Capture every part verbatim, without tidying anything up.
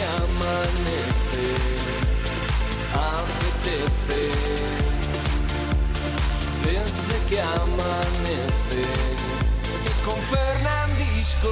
que amanece, apetece. Desde que amanece y con Fernandisco.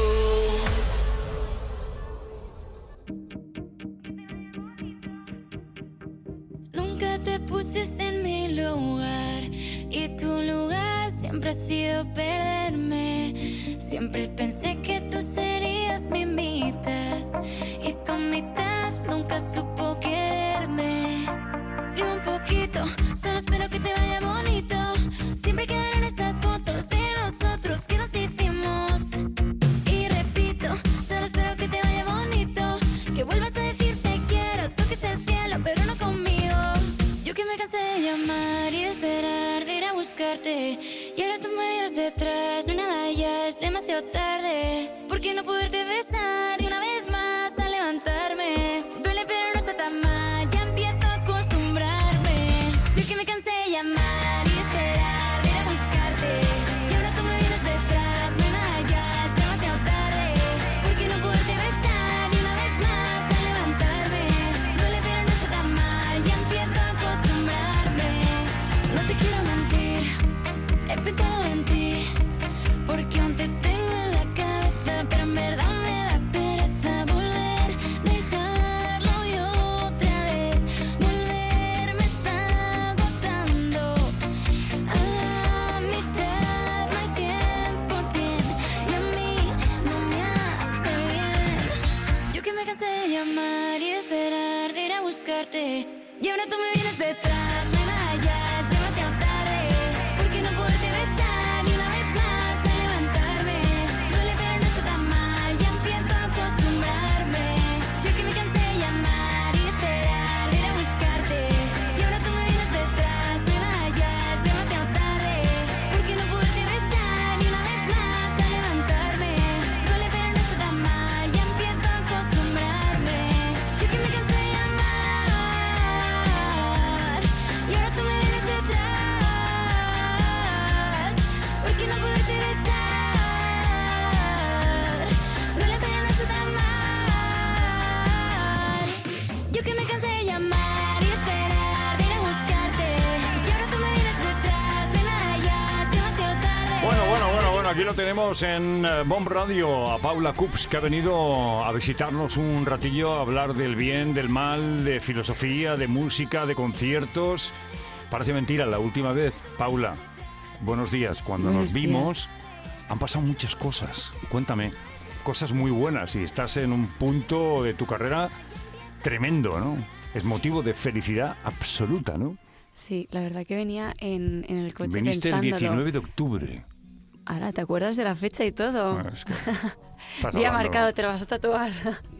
Nunca te pusiste en mi lugar y tu lugar siempre ha sido perderme. Siempre pensé que tú serías mi mitad y tu mitad nunca supo quererme. Ni un poquito, solo espero que te vaya bonito. Siempre quedarán esas fotos de nosotros que nos hicimos. Y repito, solo espero que te vaya bonito. Que vuelvas a decir te quiero, toques el cielo, pero no conmigo. Yo que me cansé de llamar y de esperar, de ir a buscarte. Y ahora tú me vienes detrás, no hay nada ya, es demasiado tarde. ¿Por qué no poderte besar y una vez más a levantarme? Duele pero no está tan mal, ya empiezo a acostumbrarme. Yo que me cansé de llamar y de esperar, de ir a buscarte. Y ahora tú me vienes detrás, no hay nada ya, es demasiado tarde. ¿Por qué no poderte besar y una vez más a levantarme? Duele pero no está tan mal, ya empiezo a acostumbrarme. No te quiero mentir, he pensado en ti, porque aún te tengo en la cabeza, pero en verdad me da pereza volver, dejarlo y otra vez volver. Me está agotando a la mitad, no hay cien por ciento y a mí no me hace bien. Yo que me cansé de llamar y de esperar, de ir a buscarte, y ahora tú me vienes detrás, no hay nada ya, es demasiado tarde. ¿Por qué no poderte besar y una vez más a levantarme? Duele pero no está tan mal, ya empiezo a acostumbrarme. Yo que me cansé de llamar y de esperar, de ir a buscarte, y ahora tú me vienes detrás, no hay nada ya, es demasiado tarde. ¿Por qué no poderte besar y una vez más a levantarme? Duele pero no está tan mal, ya empiezo a acostumbrarme. Yo que me cansé de llamar y ahora tú me vienes detrás. ¿Por qué no poderte besar? Duele pero no está tan mal. Yo que me cansé de llamar y de esperar, de ir a buscarte, y ahora tú me vienes detrás, no hay nada ya, es demasiado tarde. Bueno, bueno, bueno, bueno, aquí lo tenemos en eh, Bomb Radio, a Paula Cups, que ha venido a visitarnos un ratillo, a hablar del bien, del mal, de filosofía, de música, de conciertos. Parece mentira, la última vez, Paula, buenos días. Cuando Buenos nos vimos, han pasado muchas cosas. Cuéntame, cosas muy buenas, y estás en un punto de tu carrera tremendo, ¿no? Es motivo de felicidad absoluta, ¿no? Sí, la verdad que venía en, en el coche Viniste el pensándolo. diecinueve de octubre. Ahora, ¿te acuerdas de la fecha y todo? Bueno, es que estás Día hablando- marcado, te lo vas a tatuar.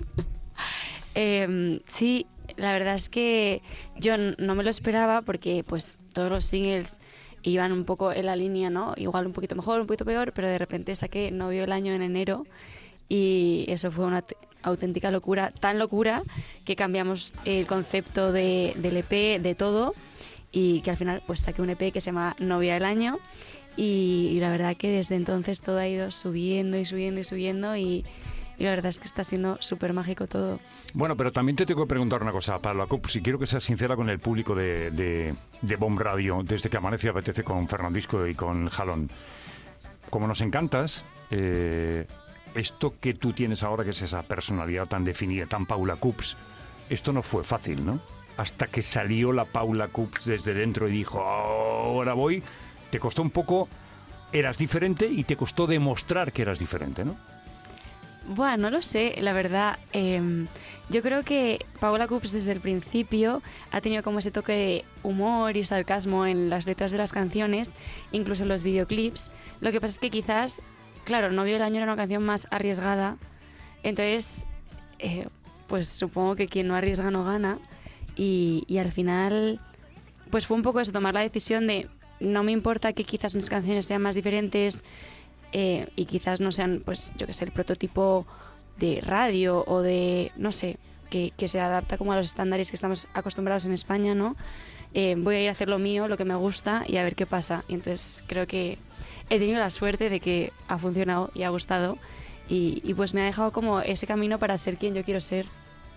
Eh, sí, la verdad es que yo n- no me lo esperaba porque pues todos los singles iban un poco en la línea, ¿no? Igual un poquito mejor, un poquito peor, pero de repente saqué Novio el Año en enero y eso fue una t- auténtica locura, tan locura que cambiamos el concepto de, del E P, de todo, y que al final pues saqué un E P que se llama Novia del Año y, y la verdad que desde entonces todo ha ido subiendo y subiendo y subiendo y, y la verdad es que está siendo súper mágico todo. Bueno, pero también te tengo que preguntar una cosa, Paula Cups, y quiero que seas sincera con el público de, de, de Bomb Radio, desde que amanece y apetece, con Fernandisco y con Jalón. Como nos encantas, eh, esto que tú tienes ahora, que es esa personalidad tan definida, tan Paula Cups, esto no fue fácil, ¿no? Hasta que salió la Paula Cups desde dentro y dijo, ahora voy, te costó un poco, eras diferente y te costó demostrar que eras diferente, ¿no? Bueno, no lo sé, la verdad. Eh, yo creo que Paula Cups desde el principio ha tenido como ese toque de humor y sarcasmo en las letras de las canciones, incluso en los videoclips. Lo que pasa es que quizás, claro, Novio del Año era una canción más arriesgada, entonces, eh, pues supongo que quien no arriesga no gana, y, y al final, pues fue un poco eso, tomar la decisión de no me importa que quizás mis canciones sean más diferentes, Eh, y quizás no sean, pues yo que sé, el prototipo de radio o de, no sé, que, que se adapta como a los estándares que estamos acostumbrados en España, ¿no? Eh, voy a ir a hacer lo mío, lo que me gusta y a ver qué pasa. Y entonces creo que he tenido la suerte de que ha funcionado y ha gustado y, y pues me ha dejado como ese camino para ser quien yo quiero ser.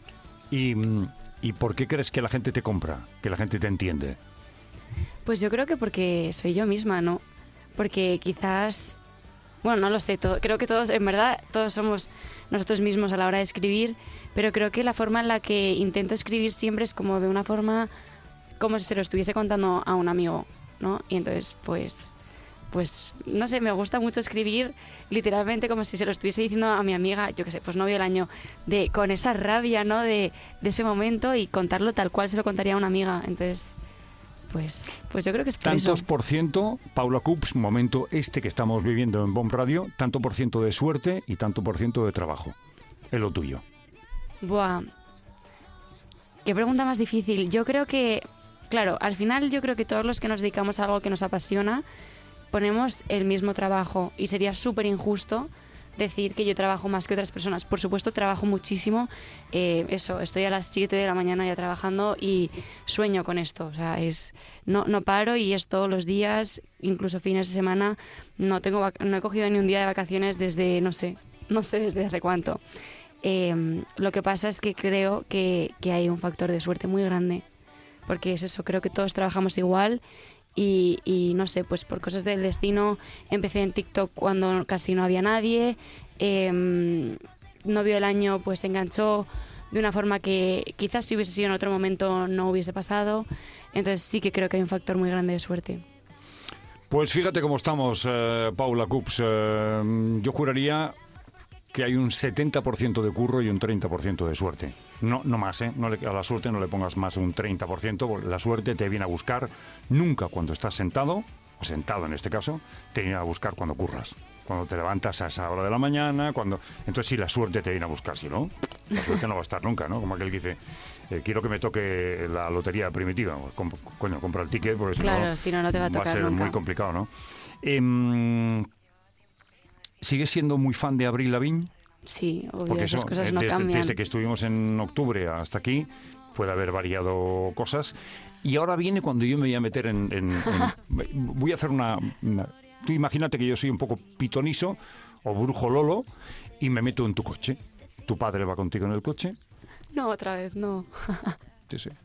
¿Y, ¿Y por qué crees que la gente te compra? Que la gente te entiende. Pues yo creo que porque soy yo misma, ¿no? Porque quizás, bueno, no lo sé, todo, creo que todos, en verdad, todos somos nosotros mismos a la hora de escribir, pero creo que la forma en la que intento escribir siempre es como de una forma, como si se lo estuviese contando a un amigo, ¿no? Y entonces, pues, pues, no sé, me gusta mucho escribir literalmente como si se lo estuviese diciendo a mi amiga, yo qué sé, pues novio del año, de, con esa rabia, ¿no? De, de ese momento y contarlo tal cual se lo contaría a una amiga, entonces... Pues, pues yo creo que es por Tantos eso. por ciento, Paula Cups, momento este que estamos viviendo en Bomb Radio, tanto por ciento de suerte y tanto por ciento de trabajo. Es lo tuyo. Buah. Qué pregunta más difícil. Yo creo que, claro, al final yo creo que todos los que nos dedicamos a algo que nos apasiona, ponemos el mismo trabajo y sería súper injusto decir que yo trabajo más que otras personas. Por supuesto, trabajo muchísimo. Eh, eso, estoy a las siete de la mañana ya trabajando y sueño con esto. O sea, es no, no paro y es todos los días, incluso fines de semana. No tengo vac- no he cogido ni un día de vacaciones desde, no sé, no sé desde hace cuánto. Eh, lo que pasa es que creo que, que hay un factor de suerte muy grande. Porque es eso, creo que todos trabajamos igual. Y, y no sé, pues por cosas del destino empecé en TikTok cuando casi no había nadie. Eh, Novio del año pues se enganchó de una forma que quizás si hubiese sido en otro momento no hubiese pasado. Entonces sí que creo que hay un factor muy grande de suerte. Pues fíjate cómo estamos, eh, Paula Cups. Eh, yo juraría que hay un setenta por ciento de curro y un treinta por ciento de suerte. No, no más, ¿eh? No le, a la suerte no le pongas más de un treinta por ciento, porque la suerte te viene a buscar nunca cuando estás sentado, o sentado en este caso, te viene a buscar cuando curras. Cuando te levantas a esa hora de la mañana, cuando... Entonces sí, la suerte te viene a buscar, si no, la suerte no va a estar nunca, ¿no? Como aquel que dice, eh, quiero que me toque la lotería primitiva. Pues, com- coño, compra el ticket, porque si Claro, no, si no, no te va a tocar va a ser nunca. muy complicado, ¿no? Eh, ¿Sigues siendo muy fan de Avril Lavigne? Sí, obvio, Porque esas eso, cosas eh, no desde, cambian. desde que estuvimos en octubre hasta aquí, puede haber variado cosas. Y ahora viene cuando yo me voy a meter en... en- en- voy a hacer una, una... Tú imagínate que yo soy un poco pitoniso o brujo lolo y me meto en tu coche. Tu padre va contigo en el coche. No, otra vez, no. Sí, sí.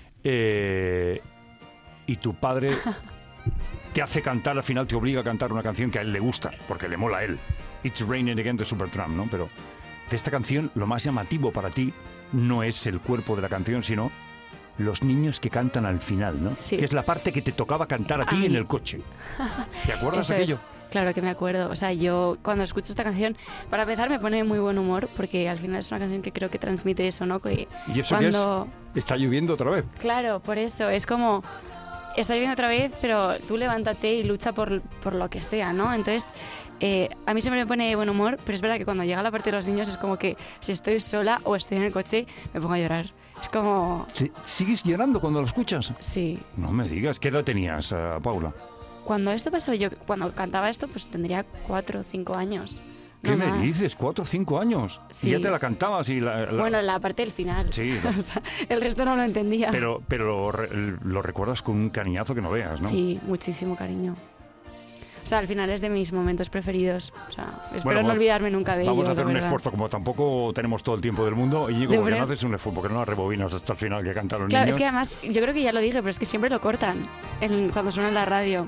Eh, y tu padre te hace cantar, al final te obliga a cantar una canción que a él le gusta, porque le mola a él. It's Raining Again de Supertramp, ¿no? Pero de esta canción lo más llamativo para ti no es el cuerpo de la canción, sino los niños que cantan al final, ¿no? Sí. Que es la parte que te tocaba cantar a ti Ay. en el coche. ¿Te acuerdas Eso de aquello? es. Claro que me acuerdo. O sea, yo cuando escucho esta canción, para empezar me pone muy buen humor, porque al final es una canción que creo que transmite eso, ¿no? Que ¿Y eso cuando... qué es? Está lloviendo otra vez. Claro, por eso. Es como... Está lloviendo otra vez, pero tú levántate y lucha por, por lo que sea, ¿no? Entonces, eh, a mí siempre me pone buen humor, pero es verdad que cuando llega la parte de los niños es como que si estoy sola o estoy en el coche, me pongo a llorar. Es como... ¿Sí- ¿Sigues llorando cuando lo escuchas? Sí. No me digas. ¿Qué edad tenías, eh, Paula? Cuando esto pasó, yo cuando cantaba esto, pues tendría cuatro o cinco años. ¿Qué no me más. dices? ¿Cuatro o cinco años? Sí. Y ya te la cantabas y la... la- Bueno, la parte del final. Sí. O sea, el resto no lo entendía. Pero, pero lo, re- lo recuerdas con un cariñazo que no veas, ¿no? Sí, muchísimo cariño. O sea, al final es de mis momentos preferidos. O sea, espero Bueno, no pues, olvidarme nunca de ello. Vamos a hacer de un verdad. esfuerzo, como tampoco tenemos todo el tiempo del mundo, y ¿De como que verdad? no haces un esfuerzo, porque no la rebobinas hasta el final que cantan los Claro, niños. es que además, yo creo que ya lo dije, pero es que siempre lo cortan en- cuando suena en la radio.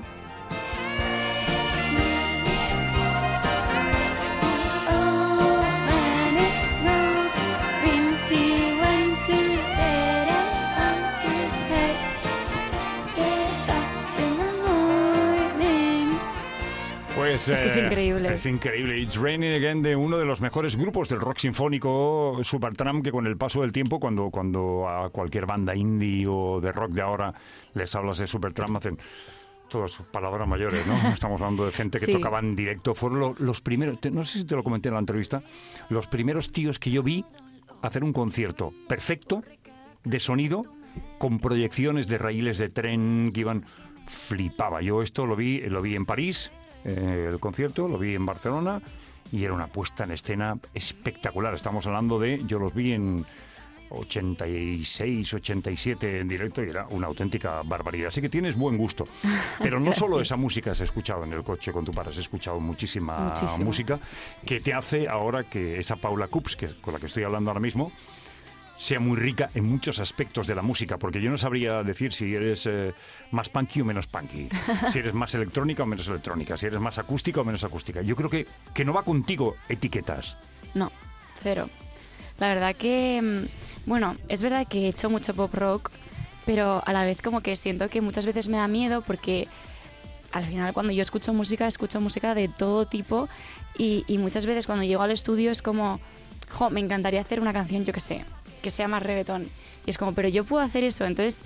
Pues, Es que es eh, increíble. Es increíble. It's Raining Again, de uno de los mejores grupos del rock sinfónico, Supertramp, que con el paso del tiempo, cuando, cuando a cualquier banda indie o de rock de ahora les hablas de Supertramp, hacen todas palabras mayores, ¿no? Estamos hablando de gente que Sí. tocaba en directo. Fueron lo- los primeros, te- no sé si te lo comenté en la entrevista, los primeros tíos que yo vi hacer un concierto perfecto de sonido con proyecciones de raíles de tren que iban... Flipaba. Yo esto lo vi, lo vi en París, eh, el concierto, lo vi en Barcelona y era una puesta en escena espectacular. Estamos hablando de... Yo los vi en ochenta y seis, ochenta y siete en directo y era una auténtica barbaridad. Así que tienes buen gusto. Pero no solo esa música has escuchado en el coche con tu padre, has escuchado muchísima Muchísimo. música que te hace ahora que esa Paula Cups, que con la que estoy hablando ahora mismo, sea muy rica en muchos aspectos de la música, porque yo no sabría decir si eres eh, más punky o menos punky, si eres más electrónica o menos electrónica, si eres más acústica o menos acústica. Yo creo que, que no va contigo etiquetas. No, cero. La verdad que, bueno, es verdad que he hecho mucho pop rock, pero a la vez como que siento que muchas veces me da miedo porque al final cuando yo escucho música, escucho música de todo tipo y, y muchas veces cuando llego al estudio es como, jo, me encantaría hacer una canción, yo qué sé, que sea más reggaetón. Y es como, pero yo puedo hacer eso. Entonces,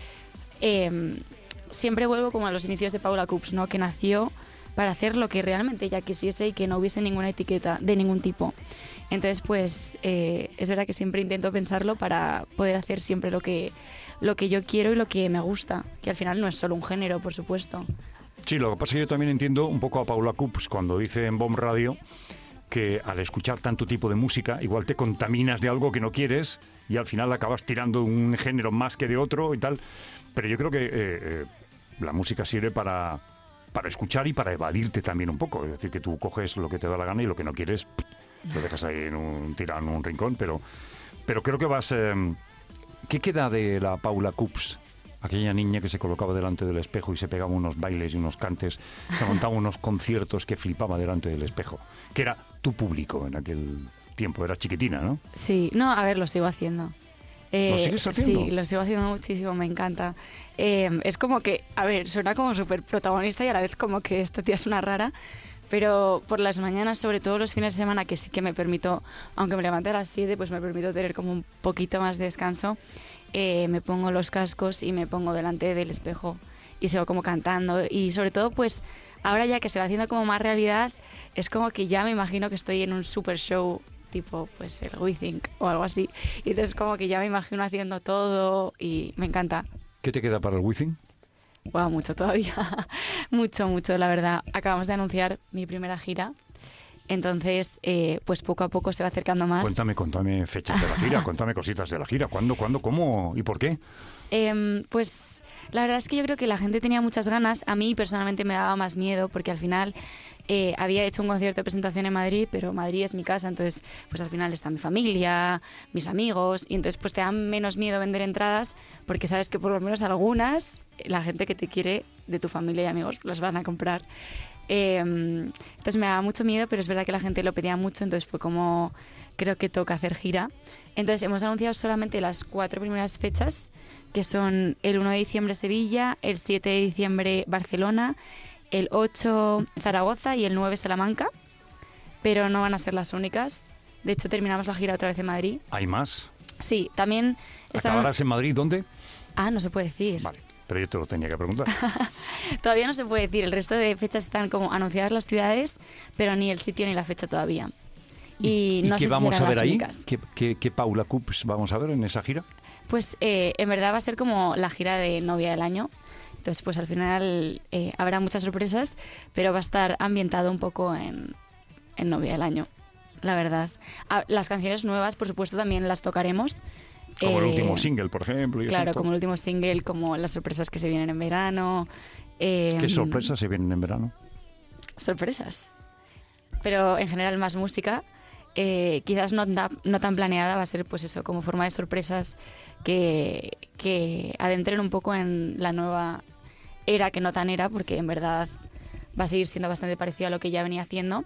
eh, siempre vuelvo como a los inicios de Paula Coops, ¿no? Que nació para hacer lo que realmente ella quisiese y que no hubiese ninguna etiqueta de ningún tipo. Entonces, pues, eh, es verdad que siempre intento pensarlo para poder hacer siempre lo que, lo que yo quiero y lo que me gusta. Que al final no es solo un género, por supuesto. Sí, lo que pasa es que yo también entiendo un poco a Paula Coops cuando dice en Bomb Radio que al escuchar tanto tipo de música igual te contaminas de algo que no quieres y al final acabas tirando un género más que de otro y tal. Pero yo creo que eh, eh, la música sirve para, para escuchar y para evadirte también un poco. Es decir, que tú coges lo que te da la gana y lo que no quieres lo dejas ahí en un, tirado en un rincón. Pero, pero creo que vas... Eh, ¿qué queda de la Paula Coops? Aquella niña que se colocaba delante del espejo y se pegaba unos bailes y unos cantes, se montaba unos conciertos que flipaba delante del espejo, que era tu público en aquel tiempo, era chiquitina, ¿no? Sí, no, a ver, lo sigo haciendo. Eh, ¿Lo sigues haciendo? Sí, lo sigo haciendo muchísimo, me encanta. Eh, es como que, a ver, suena como súper protagonista y a la vez como que esta tía es una rara, pero por las mañanas, sobre todo los fines de semana, que sí que me permito, aunque me levante a las siete, pues me permito tener como un poquito más de descanso. Eh, me pongo los cascos y me pongo delante del espejo y sigo como cantando y sobre todo pues ahora ya que se va haciendo como más realidad es como que ya me imagino que estoy en un super show tipo pues el We Think o algo así y entonces como que ya me imagino haciendo todo y me encanta. ¿Qué te queda para el We Think? Wow, mucho todavía, mucho, mucho la verdad. Acabamos de anunciar mi primera gira. Entonces, eh, pues poco a poco se va acercando más. Cuéntame, cuéntame fechas de la gira, cuéntame cositas de la gira. ¿Cuándo, cuándo, cómo y por qué? Eh, pues la verdad es que yo creo que la gente tenía muchas ganas. A mí personalmente me daba más miedo porque al final eh, había hecho un concierto de presentación en Madrid, pero Madrid es mi casa, entonces pues al final está mi familia, mis amigos, y entonces pues te da menos miedo vender entradas porque sabes que por lo menos algunas, la gente que te quiere de tu familia y amigos las van a comprar. Eh, entonces me daba mucho miedo, pero es verdad que la gente lo pedía mucho, entonces fue como, creo que toca hacer gira. Entonces hemos anunciado solamente las cuatro primeras fechas, que son el uno de diciembre Sevilla, el siete de diciembre Barcelona, el ocho Zaragoza y el nueve Salamanca, pero no van a ser las únicas. De hecho, terminamos la gira otra vez en Madrid. ¿Hay más? Sí, también... ¿Acabarás en Madrid? ¿Dónde? Ah, no se puede decir. Vale. Pero yo te lo tenía que preguntar. Todavía no se puede decir. El resto de fechas están como anunciadas las ciudades, pero ni el sitio ni la fecha todavía. Y, ¿Y no qué sé vamos si a ver ahí? únicas. ¿Qué, qué, ¿Qué Paula Coops vamos a ver en esa gira? Pues eh, en verdad va a ser como la gira de novia del año. Entonces, pues al final eh, habrá muchas sorpresas, pero va a estar ambientado un poco en, en novia del año, la verdad. Ah, las canciones nuevas, por supuesto, también las tocaremos. Como eh, el último single, por ejemplo. Y claro, eso, como el último single, como las sorpresas que se vienen en verano. Eh, ¿Qué sorpresas se vienen en verano? Sorpresas. Pero en general más música. Eh, quizás no, da, no tan planeada, va a ser pues eso, como forma de sorpresas que, que adentren un poco en la nueva era, que no tan era, porque en verdad va a seguir siendo bastante parecido a lo que ya venía haciendo.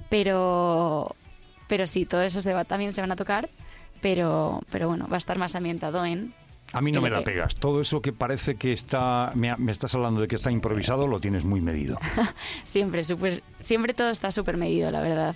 Pero, pero sí, todo eso se va, también se van a tocar. Pero, pero bueno, va a estar más ambientado en... A mí no me la que... pegas. Todo eso que parece que está... Me, me estás hablando de que está improvisado, lo tienes muy medido. siempre, super, siempre todo está súper medido, la verdad.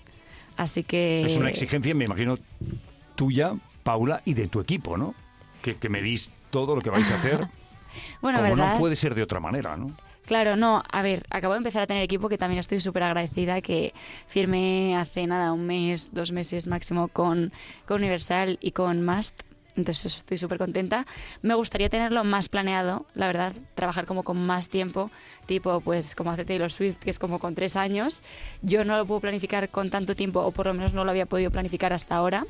Así que... Es una exigencia, me imagino, tuya, Paula, y de tu equipo, ¿no? Que, que medís todo lo que vais a hacer. bueno, como ¿verdad? No puede ser de otra manera, ¿no? Claro, no, a ver, acabo de empezar a tener equipo, que también estoy súper agradecida, que firmé hace nada, un mes, dos meses máximo con, con Universal y con Must, entonces estoy súper contenta. Me gustaría tenerlo más planeado, la verdad, trabajar como con más tiempo, tipo pues como hace Taylor Swift, que es como con tres años. Yo no lo puedo planificar con tanto tiempo, o por lo menos no lo había podido planificar hasta ahora,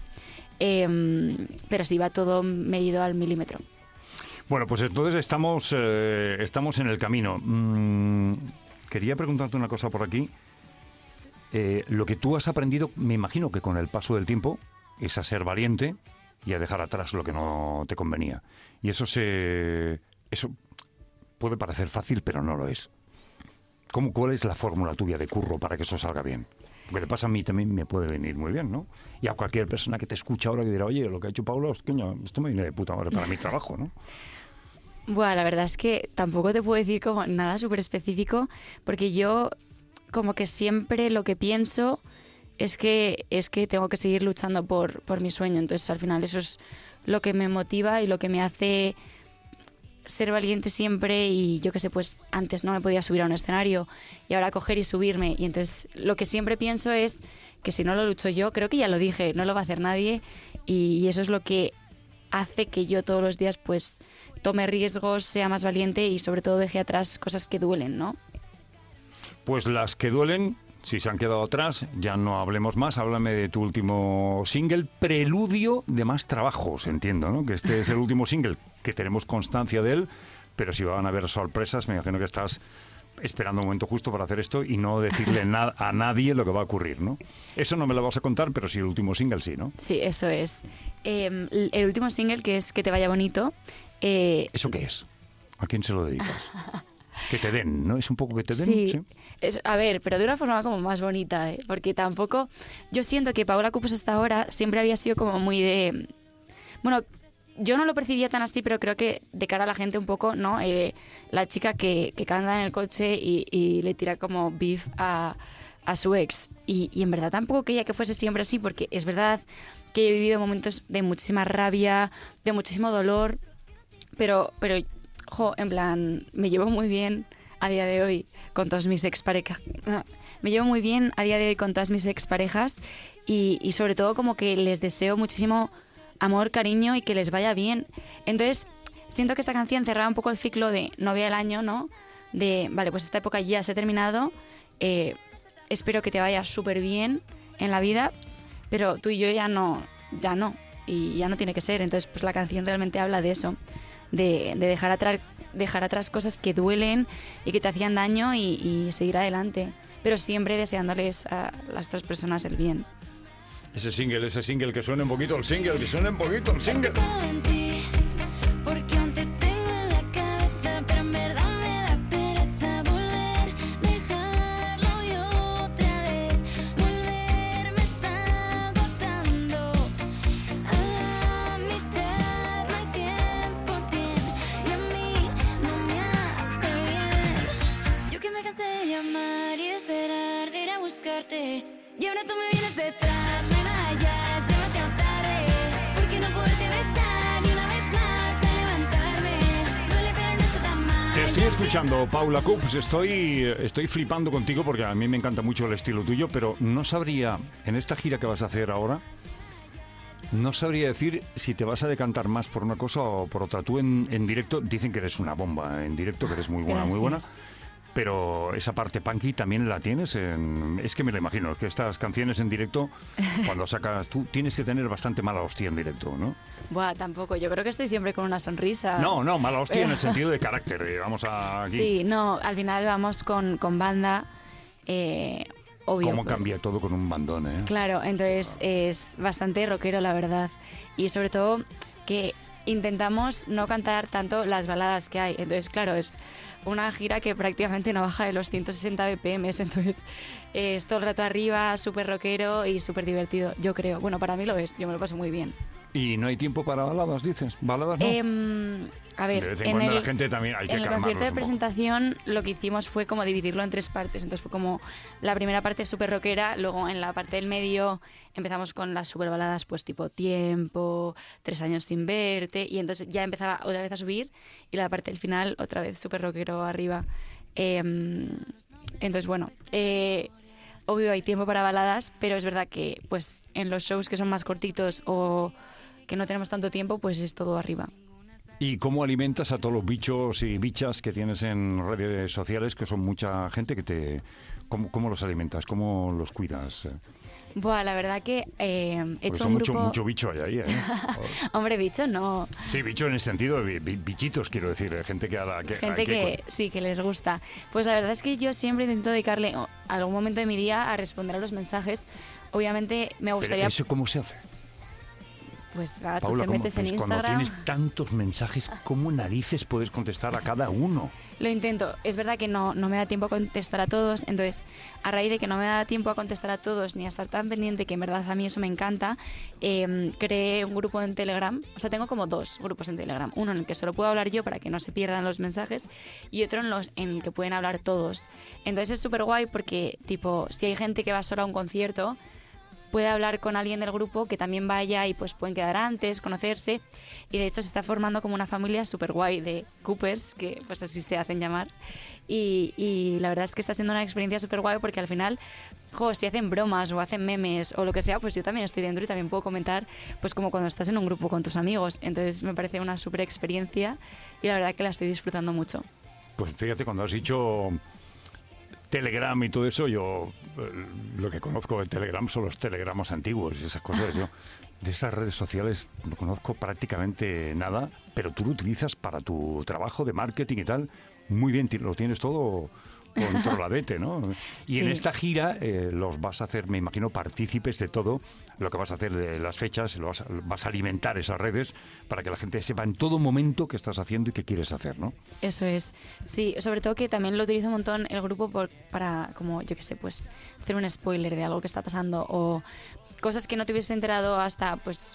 eh, pero sí va todo medido al milímetro. Bueno, pues entonces estamos, eh, estamos en el camino. Mm, quería preguntarte una cosa por aquí. Eh, lo que tú has aprendido, me imagino que con el paso del tiempo, es a ser valiente y a dejar atrás lo que no te convenía. Y eso se eso puede parecer fácil, pero no lo es. ¿Cómo, ¿Cuál es la fórmula tuya de curro para que eso salga bien? Porque te pasa a mí también, me puede venir muy bien, ¿no? Y a cualquier persona que te escucha ahora que dirá, oye, lo que ha hecho Paula, coño, esto me viene de puta madre para mi trabajo, ¿no? Bueno, la verdad es que tampoco te puedo decir como nada súper específico, porque yo como que siempre lo que pienso es que es que tengo que seguir luchando por, por mi sueño. Entonces, al final, eso es lo que me motiva y lo que me hace ser valiente siempre. Y yo qué sé, pues antes no me podía subir a un escenario y ahora coger y subirme. Y entonces, lo que siempre pienso es que si no lo lucho yo, creo que ya lo dije, no lo va a hacer nadie. Y, y eso es lo que hace que yo todos los días, pues, tome riesgos, sea más valiente y sobre todo deje atrás cosas que duelen, ¿no? Pues las que duelen, si se han quedado atrás, ya no hablemos más. Háblame de tu último single, preludio de más trabajos, entiendo, ¿no? Que este es el último single, que tenemos constancia de él, pero si van a haber sorpresas, me imagino que estás esperando un momento justo para hacer esto y no decirle na- a nadie lo que va a ocurrir, ¿no? Eso no me lo vas a contar, pero sí el último single sí, ¿no? Sí, eso es. Eh, el último single, que es Que te vaya bonito. Eh, ¿Eso qué es? ¿A quién se lo dedicas? Que te den, ¿no? Es un poco que te den. Sí, ¿sí? Es, a ver, pero de una forma como más bonita, ¿eh? Porque tampoco... Yo siento que Paula Cups hasta ahora siempre había sido como muy de... Bueno, yo no lo percibía tan así, pero creo que de cara a la gente un poco, ¿no? Eh, la chica que, que canta en el coche y, y le tira como beef a, a su ex. Y, y en verdad tampoco quería que fuese siempre así, porque es verdad que he vivido momentos de muchísima rabia, de muchísimo dolor, pero... pero jo, en plan, me llevo muy bien a día de hoy con todas mis exparejas. Me llevo muy bien a día de hoy con todas mis exparejas y, y sobre todo como que les deseo muchísimo amor, cariño y que les vaya bien. Entonces, siento que esta canción cerraba un poco el ciclo de novia del año, ¿no? De, vale, pues esta época ya se ha terminado, eh, espero que te vaya súper bien en la vida, pero tú y yo ya no, ya no, y ya no tiene que ser. Entonces, pues la canción realmente habla de eso. De, de dejar, atrás, dejar atrás cosas que duelen y que te hacían daño y, y seguir adelante, pero siempre deseándoles a las otras personas el bien. Ese single, ese single, que suene un poquito el single, que suene un poquito el single. He pensado en ti, porque aún te tengo en la cabeza, pero en verdad me da pereza volver, dejarlo y otra vez, volver me está agotando, a la mitad no hay cien por ciento, y a mí no me hace bien. Yo que me cansé de llamar y esperar, de ir a buscarte, y ahora tú me vienes detrás, me vayas demasiado tarde, porque no poderte besar ni una vez más a levantarme, duele pero no está tan mal. Te estoy escuchando, Paula Cups, estoy, estoy flipando contigo porque a mí me encanta mucho el estilo tuyo, pero no sabría, en esta gira que vas a hacer ahora, no sabría decir si te vas a decantar más por una cosa o por otra. Tú en, en directo, dicen que eres una bomba en directo, que eres muy buena, muy buena. Pero esa parte punky también la tienes en... Es que me lo imagino, es que estas canciones en directo, cuando sacas tú, tienes que tener bastante mala hostia en directo, ¿no? Buah, tampoco. Yo creo que estoy siempre con una sonrisa. No, no, mala hostia en el sentido de carácter. eh, Vamos a aquí. Sí, no, al final vamos con, con banda, eh, obvio. ¿Cómo pues. cambia todo con un bandón, eh? Claro, entonces es bastante rockero, la verdad. Y sobre todo que intentamos no cantar tanto las baladas que hay. Entonces, claro, es una gira que prácticamente no baja de los ciento sesenta B P M, entonces eh, es todo el rato arriba, súper rockero y súper divertido, yo creo. Bueno, para mí lo es, yo me lo paso muy bien. Y no hay tiempo para baladas, dices. ¿Baladas no? Eh, a ver, de vez en, en cuando el, la gente también hay que en el calmarlos concierto de un poco. presentación lo que hicimos fue como dividirlo en tres partes. Entonces fue como la primera parte súper rockera, luego en la parte del medio empezamos con las súper baladas pues tipo Tiempo, Tres años sin verte, y entonces ya empezaba otra vez a subir y la parte del final otra vez súper rockero arriba. Eh, entonces bueno, eh, obvio hay tiempo para baladas, pero es verdad que pues en los shows que son más cortitos o que no tenemos tanto tiempo, pues es todo arriba. ¿Y cómo alimentas a todos los bichos y bichas que tienes en redes sociales, que son mucha gente que te... ¿Cómo, cómo los alimentas? ¿Cómo los cuidas? Buah, la verdad que eh, he Porque hecho son un mucho, grupo... mucho bicho hay ahí, ¿eh? Hombre, bicho, no. Sí, bicho en el sentido de bi- bi- bichitos, quiero decir, eh, gente que hará... Que, Gente hay que sí, que les gusta. Pues la verdad es que yo siempre intento dedicarle oh, algún momento de mi día a responder a los mensajes. Obviamente me Pero gustaría... ¿eso cómo se hace? pues nada, tú Paula, te ¿cómo? metes en Pues cuando Instagram. tienes tantos mensajes, ¿cómo narices puedes contestar a cada uno? Lo intento. Es verdad que no, no me da tiempo a contestar a todos, entonces a raíz de que no me da tiempo a contestar a todos ni a estar tan pendiente, que en verdad a mí eso me encanta, eh, creé un grupo en Telegram. O sea, tengo como dos grupos en Telegram. Uno en el que solo puedo hablar yo para que no se pierdan los mensajes y otro en, los, en el que pueden hablar todos. Entonces es súper guay porque, tipo, si hay gente que va sola a un concierto, puede hablar con alguien del grupo que también vaya y pues pueden quedar antes, conocerse. Y de hecho se está formando como una familia súper guay de Coopers, que pues así se hacen llamar. Y, y la verdad es que está siendo una experiencia súper guay porque al final, jo, si hacen bromas o hacen memes o lo que sea, pues yo también estoy dentro y también puedo comentar, pues como cuando estás en un grupo con tus amigos. Entonces me parece una súper experiencia y la verdad que la estoy disfrutando mucho. Pues fíjate, cuando has dicho Telegram y todo eso, yo eh, lo que conozco de Telegram son los telegramas antiguos y esas cosas. Yo de esas redes sociales no conozco prácticamente nada, pero tú lo utilizas para tu trabajo de marketing y tal. Muy bien, ti- lo tienes todo controladete, ¿no? Y Sí. en esta gira eh, los vas a hacer, me imagino, partícipes de todo lo que vas a hacer de las fechas, lo vas, a, vas a alimentar esas redes para que la gente sepa en todo momento qué estás haciendo y qué quieres hacer, ¿no? Eso es. Sí, sobre todo que también lo utilizo un montón el grupo por, para, como yo qué sé, pues hacer un spoiler de algo que está pasando o cosas que no te hubieses enterado hasta pues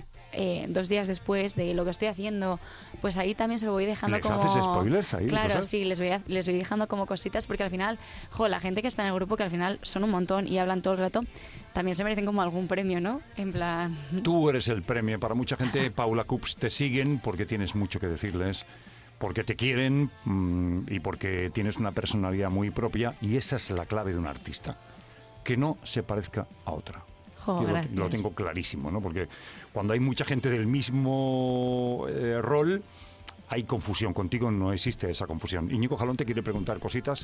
eh, dos días después de lo que estoy haciendo. Pues ahí también se lo voy dejando ¿Les como... haces spoilers ahí de Claro, cosas? sí, les voy, a- les voy dejando como cositas porque al final, jo, la gente que está en el grupo, que al final son un montón y hablan todo el rato, también se merecen como algún premio, ¿no? En plan... Tú eres el premio. Para mucha gente, Paula Coops, te siguen porque tienes mucho que decirles, porque te quieren mmm, y porque tienes una personalidad muy propia, y esa es la clave de un artista, que no se parezca a otra. Jo, Yo lo, gracias. lo tengo clarísimo, ¿no? Porque cuando hay mucha gente del mismo eh, rol, hay confusión. Contigo no existe esa confusión. Íñigo Jalón te quiere preguntar cositas.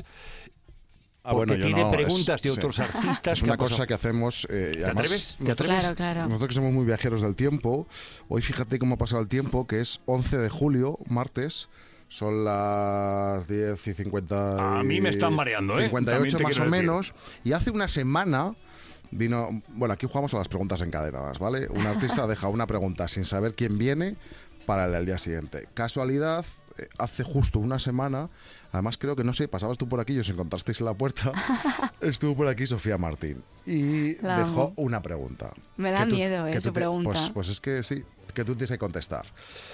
Ah, Porque bueno, yo tiene no, preguntas es- de sí. otros artistas. Es que una han pasado. cosa que hacemos. eh, y ¿Te además, atreves? ¿Te nosotros- atreves? Claro, claro. Nosotros que somos muy viajeros del tiempo, hoy fíjate cómo ha pasado el tiempo, que es once de julio, martes. Son las diez y cincuenta. y- A mí me están mareando, ¿eh? cincuenta y También ocho te más o quiero decir. menos. Y hace una semana vino. Bueno, aquí jugamos a las preguntas encadenadas, ¿vale? Un artista deja una pregunta sin saber quién viene para el del día siguiente. Casualidad, eh, hace justo una semana, además creo que, no sé, pasabas tú por aquí y os encontrasteis en la puerta, estuvo por aquí Sofía Martín y La dejó amo. una pregunta. Me da Que tú- miedo, eh, que su tú te- pregunta. Pues, pues es que sí, que tú tienes que contestar.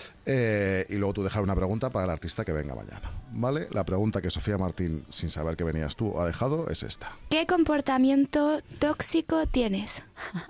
Eh, y luego tú dejar una pregunta para el artista que venga mañana, ¿vale? La pregunta que Sofía Martín, sin saber que venías tú, ha dejado es esta. ¿Qué comportamiento tóxico tienes?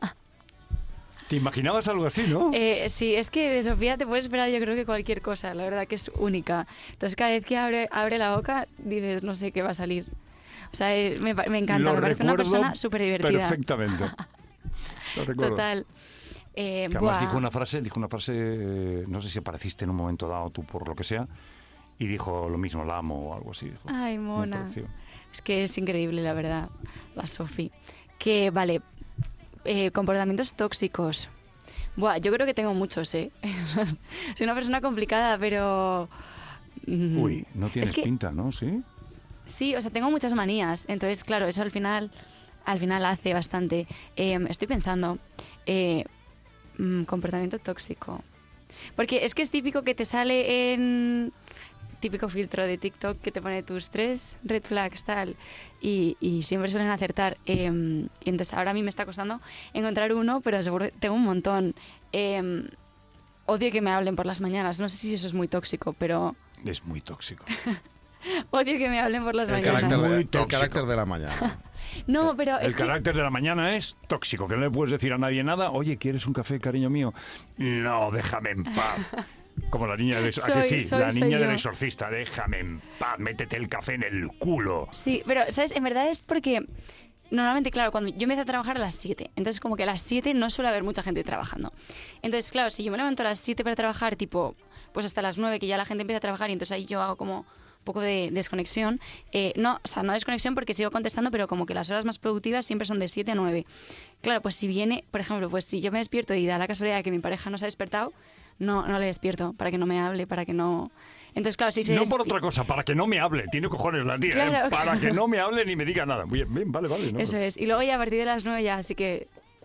¿Te imaginabas algo así, no? Eh, sí, es que de Sofía te puedes esperar yo creo que cualquier cosa, la verdad que es única. Entonces cada vez que abre, abre la boca dices, no sé qué va a salir. O sea, eh, me, pa- me encanta, Lo me parece una recuerdo persona súper divertida. Perfectamente. Lo recuerdo. Total. Eh, Que además buah. dijo una frase, dijo una frase, eh, no sé si apareciste en un momento dado tú por lo que sea, y dijo lo mismo, la amo o algo así. Dijo. Ay, Me mona. pareció. Es que es increíble, la verdad, la Sofi. Que, vale, eh, comportamientos tóxicos. Buah, yo creo que tengo muchos, ¿eh? Soy una persona complicada, pero... mm, Uy, no tienes es que- pinta, ¿no? ¿Sí? Sí, o sea, tengo muchas manías. Entonces, claro, eso al final, al final hace bastante. Eh, estoy pensando, eh, mm, comportamiento tóxico. Porque es que es típico que te sale en típico filtro de TikTok que te pone tus tres red flags, tal, y, y siempre suelen acertar. Eh, y entonces ahora a mí me está costando encontrar uno, pero seguro que tengo un montón. Eh, odio que me hablen por las mañanas. No sé si eso es muy tóxico, pero Es muy tóxico. odio que me hablen por las El mañanas. carácter, de, Muy el tóxico. carácter de la mañana. No, pero El es que- carácter de la mañana es tóxico, que no le puedes decir a nadie nada. Oye, ¿quieres un café, cariño mío? No, déjame en paz. Como la niña del ¿a que Soy- sí? soy- la soy niña del yo. exorcista, déjame en paz, métete el café en el culo. Sí, pero, ¿sabes? En verdad es porque normalmente, claro, cuando yo empiezo a trabajar a las siete, entonces como que a las siete no suele haber mucha gente trabajando. Entonces, claro, si yo me levanto a las siete para trabajar, tipo, pues hasta las nueve que ya la gente empieza a trabajar y entonces ahí yo hago como un poco de desconexión. Eh, no, o sea, no desconexión porque sigo contestando, pero como que las horas más productivas siempre son de siete a nueve. Claro, pues si viene, por ejemplo, pues si yo me despierto y da la casualidad de que mi pareja no se ha despertado, no, no le despierto para que no me hable, para que no... Entonces, claro, si se No por despi- otra cosa, para que no me hable. Tiene cojones la tía, ¿eh? Claro. Para que no me hable ni me diga nada. Bien, bien, vale, vale. ¿no? Eso es. Y luego ya a partir de las nueve ya así que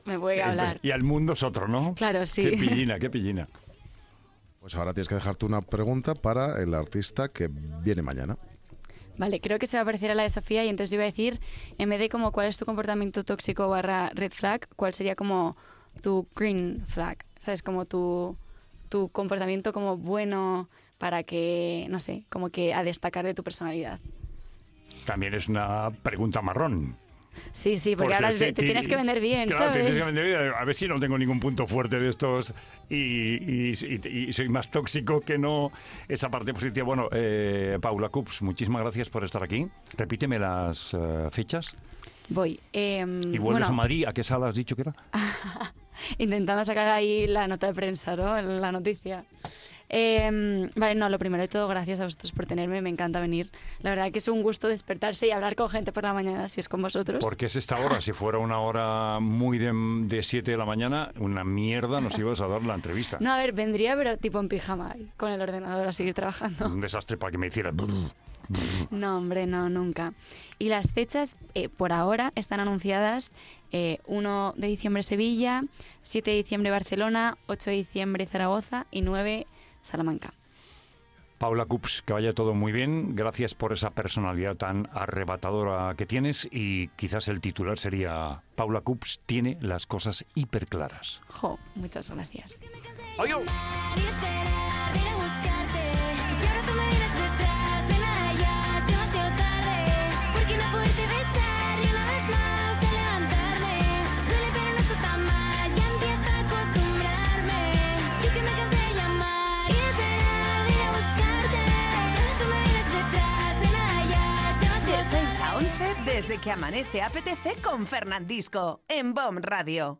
me voy a hablar. Y al mundo es otro, ¿no? Claro, sí. Qué pillina, qué pillina. Pues ahora tienes que dejarte una pregunta para el artista que viene mañana. Vale, creo que se va a parecer a la de Sofía y entonces iba a decir, en vez de como cuál es tu comportamiento tóxico barra red flag, cuál sería como tu green flag, ¿sabes? Como tu, tu comportamiento como bueno para que, no sé, como que a destacar de tu personalidad. También es una pregunta marrón. Sí, sí, porque, porque ahora te, te tienes que vender bien, claro, ¿sabes? Tienes que vender bien. A ver si no tengo ningún punto fuerte de estos y, y, y, y soy más tóxico que no esa parte positiva. Bueno, eh, Paula Cups, muchísimas gracias por estar aquí. Repíteme las uh, fechas. Voy. Eh, ¿Y vuelves bueno, a Madrid? ¿A qué sala has dicho que era? Intentando sacar ahí la nota de prensa, ¿no? La noticia. Eh, vale, no, lo primero de todo, gracias a vosotros por tenerme, me encanta venir. La verdad que es un gusto despertarse y hablar con gente por la mañana, si es con vosotros. Porque es esta hora, si fuera una hora muy de siete de la mañana, una mierda nos ibas a dar la entrevista. No, a ver, vendría, pero tipo en pijama, con el ordenador a seguir trabajando. Un desastre para que me hicieras... No, hombre, no, nunca. Y las fechas, eh, por ahora, están anunciadas eh, uno de diciembre Sevilla, siete de diciembre Barcelona, ocho de diciembre Zaragoza y nueve Salamanca. Paula Cups, que vaya todo muy bien. Gracias por esa personalidad tan arrebatadora que tienes y quizás el titular sería Paula Cups tiene las cosas hiper claras. Jo, muchas gracias. ¡Adiós! seis a once desde que amanece apetece con Fernandisco en B O M Radio.